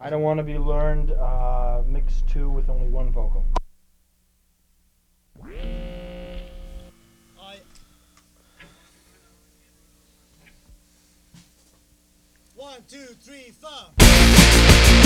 I Don't Want to Be Learned, mix 2 with only one vocal. I... 1, 2, 3, 4.